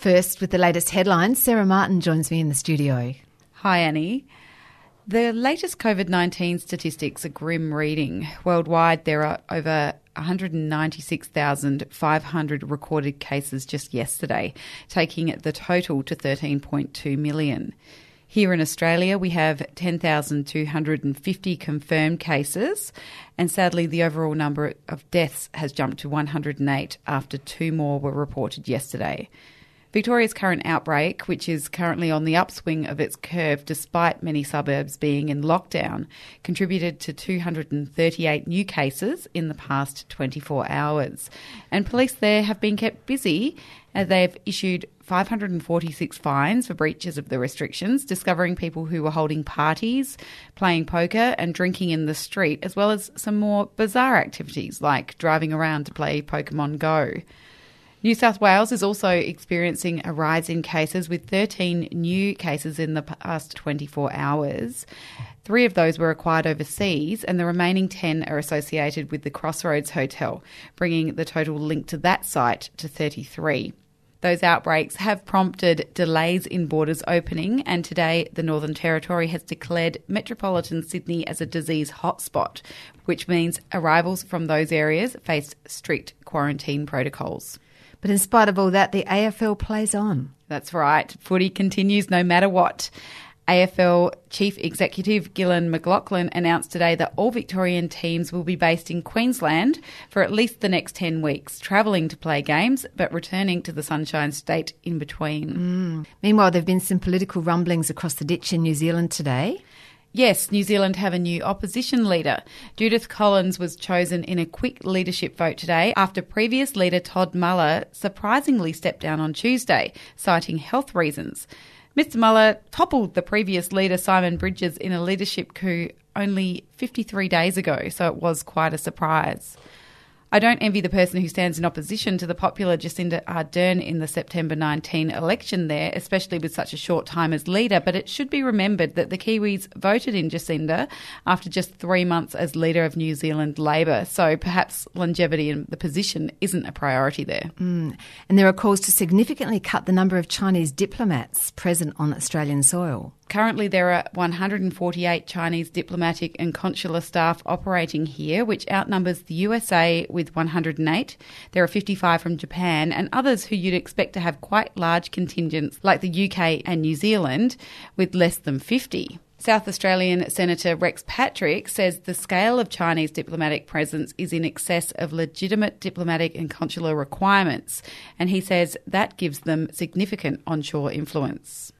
First, with the latest headlines, Sarah Martin joins me in the studio. Hi, Annie. The latest COVID-19 statistics are grim reading. Worldwide, there are over 196,500 recorded cases just yesterday, taking the total to 13.2 million. Here in Australia, we have 10,250 confirmed cases, and sadly, the overall number of deaths has jumped to 108 after 2 more were reported yesterday. Victoria's current outbreak, which is currently on the upswing of its curve despite many suburbs being in lockdown, contributed to 238 new cases in the past 24 hours. And police there have been kept busy as they've issued 546 fines for breaches of the restrictions, discovering people who were holding parties, playing poker and drinking in the street, as well as some more bizarre activities like driving around to play Pokemon Go. New South Wales is also experiencing a rise in cases with 13 new cases in the past 24 hours. 3 of those were acquired overseas and the remaining 10 are associated with the Crossroads Hotel, bringing the total linked to that site to 33. Those outbreaks have prompted delays in borders opening, and today the Northern Territory has declared metropolitan Sydney as a disease hotspot, which means arrivals from those areas face strict quarantine protocols. But in spite of all that, the AFL plays on. That's right. Footy continues no matter what. AFL Chief Executive Gillon McLachlan announced today that all Victorian teams will be based in Queensland for at least the next 10 weeks, travelling to play games but returning to the Sunshine State in between. Meanwhile, there have been some political rumblings across the ditch in New Zealand today. Yes, New Zealand have a new opposition leader. Judith Collins was chosen in a quick leadership vote today after previous leader Todd Muller surprisingly stepped down on Tuesday, citing health reasons. Mr Muller toppled the previous leader Simon Bridges in a leadership coup only 53 days ago, so it was quite a surprise. I don't envy the person who stands in opposition to the popular Jacinda Ardern in the September 19 election there, especially with such a short time as leader, but it should be remembered that the Kiwis voted in Jacinda after just 3 months as leader of New Zealand Labor, so perhaps longevity in the position isn't a priority there. And there are calls to significantly cut the number of Chinese diplomats present on Australian soil. Currently, there are 148 Chinese diplomatic and consular staff operating here, which outnumbers the USA with 108. There are 55 from Japan and others who you'd expect to have quite large contingents like the UK and New Zealand with less than 50. South Australian Senator Rex Patrick says the scale of Chinese diplomatic presence is in excess of legitimate diplomatic and consular requirements, and he says that gives them significant onshore influence.